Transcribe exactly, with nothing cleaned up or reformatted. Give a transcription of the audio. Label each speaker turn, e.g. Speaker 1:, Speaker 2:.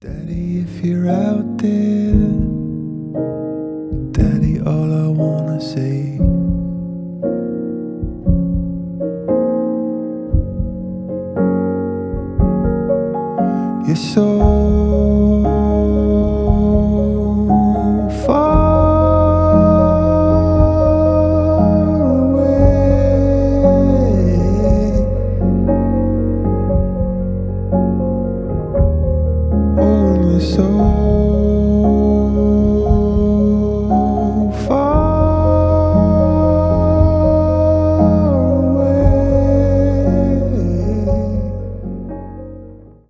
Speaker 1: Daddy, if you're out there, Daddy, all I wanna say, you're so